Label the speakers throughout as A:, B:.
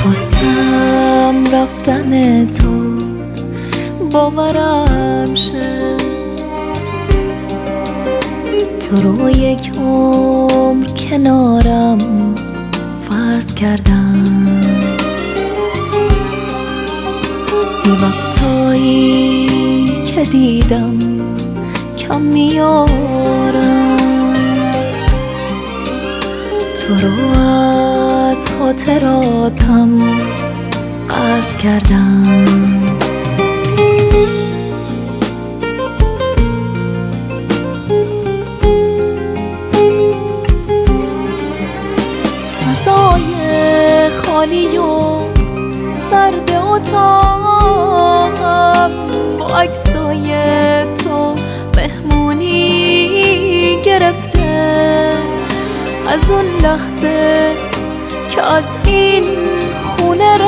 A: خواستم رفتن تو باورم شه، تو رو یک عمر کنارم فرض کردم. یه وقتایی که دیدم کم میارم، تو رو از خاطراتم قرض کردم. فضای خالی و سرد اتاقم با عکسای تو مهمونی گرفته. از اون لحظه که از این خونه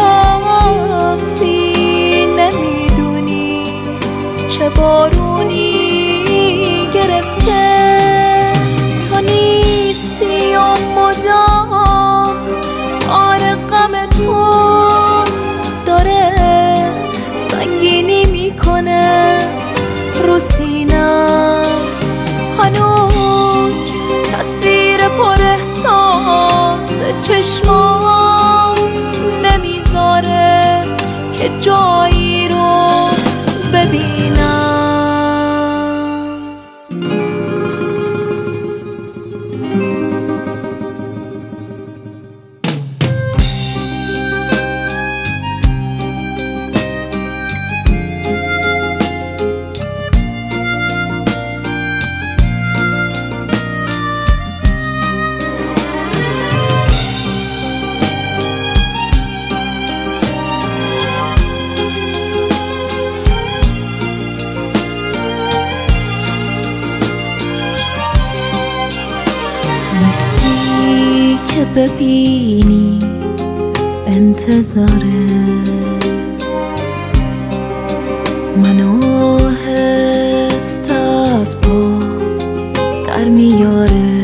A: رفتی نمیدونی چه بارونی گرفته. تو نیستی و مدام آره غم تو داره سنگینی میکنه رو سینم. هنوز تصویر پر احساس چشمات نمیذاره که جایی رو ببینم. تونستی که ببینی انتظاره منو هست از پا در میاره.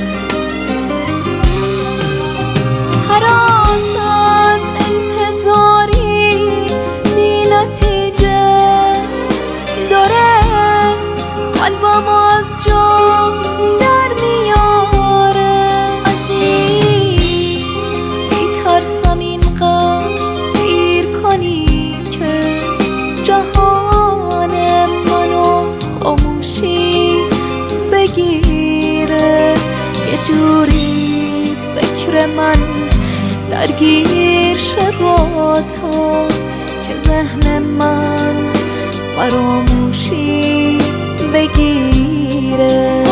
A: هراس از انتظاری بی نتیجه داره قلبم از جا در میاره. عزیز میترسم اینقدر دیر کنی که جهان منو خاموشی بگیره. یه جوری فکر من درگیر شه با تو که ذهن من فراموشی بگیره.